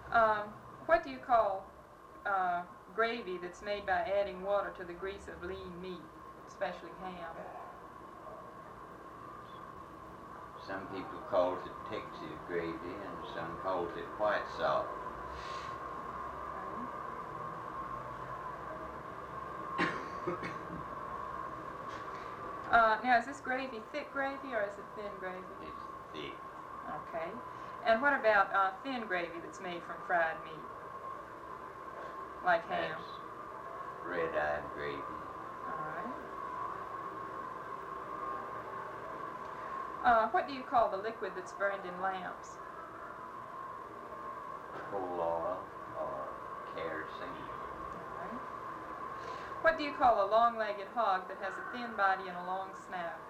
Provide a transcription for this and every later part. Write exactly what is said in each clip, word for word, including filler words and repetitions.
Um, what do you call uh, gravy that's made by adding water to the grease of lean meat, especially ham? Some people calls it Texas gravy and some calls it white sauce. Okay. uh, now, is this gravy thick gravy or is it thin gravy? It's thick. Okay. And what about uh, thin gravy that's made from fried meat? Like ham? That's red-eyed gravy. All right. Uh, what do you call the liquid that's burned in lamps? Coal oil or kerosene. All right. What do you call a long-legged hog that has a thin body and a long snout?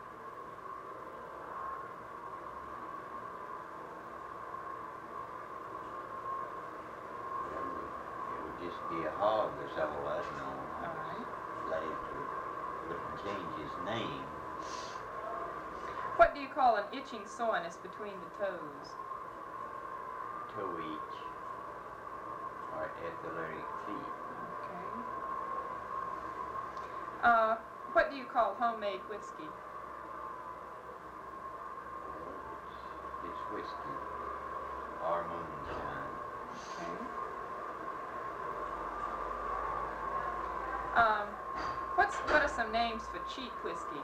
Just be a hog, that's all I know. All right. Later wouldn't change his name. What do you call an itching soreness between the toes? Toe itch or athletic feet. Okay. Uh, what do you call homemade whiskey? Well, it's, it's whiskey or moonshine. Okay. Um, what's what are some names for cheap whiskey?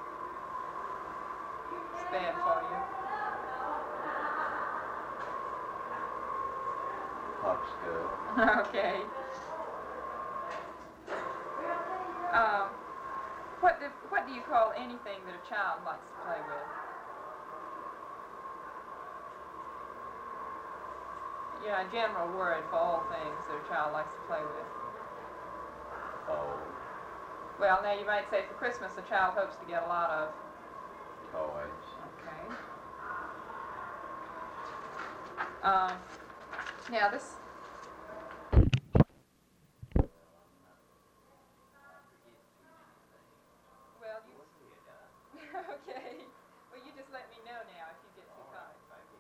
It's bad for you. Popsicle. Okay. Um, what do, what do you call anything that a child likes to play with? Yeah, a general word for all things that a child likes to play with. Oh, Well, now you might say for Christmas a child hopes to get a lot of. toys. Okay. Um, now this. Well, you. Okay. Well, you just let me know now if you get too tired.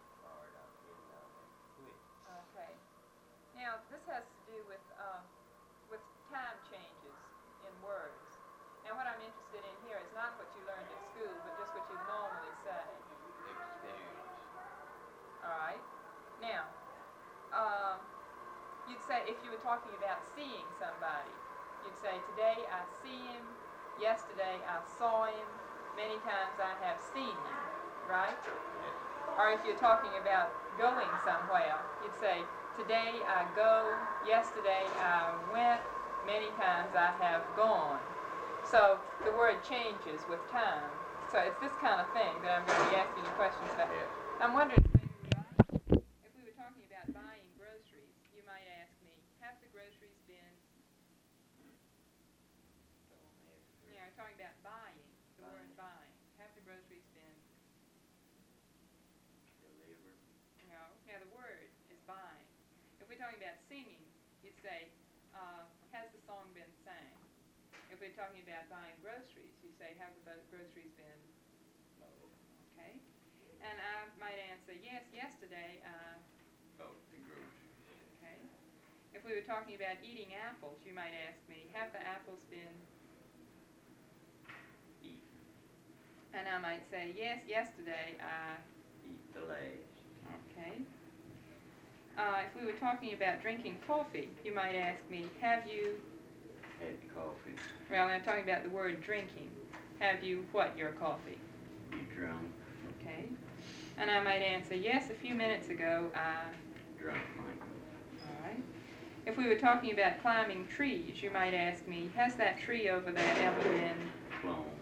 Okay. Now this has to do with um, with time changes in words. Now what I'm interested in here is not what you learned at school, but just what you normally say. Experience. All right. Now, um, you'd say if you were talking about seeing somebody, you'd say today I see him, yesterday I saw him, many times I have seen him, right? Yes. Or if you're talking about going somewhere, you'd say today I go, yesterday I went, many times I have gone. So the word changes with time. So it's this kind of thing that I'm going to be asking you questions about. Yes. I'm wondering, if we were talking about buying groceries, you might ask me, have the groceries been, you know, talking about buying, the word buying, have the groceries been, Delivered. no, now the word is buying. If we're talking about singing, you'd say, uh, has the song been sang? If we're talking about buying groceries, you say, have the groceries been, okay? And I might answer, yes, yesterday, uh, Oh, the groceries. okay. If we were talking about eating apples, you might ask me, have the apples been Eat. And I might say, yes, yesterday I... Eat the last. Okay. Uh, if we were talking about drinking coffee, you might ask me, have you... Had coffee. Well, I'm talking about the word drinking. Have you what, your coffee? You drunk. Okay. And I might answer, yes, a few minutes ago I... Drunk, Mike. All right. If we were talking about climbing trees, you might ask me, has that tree over there ever been... Clone.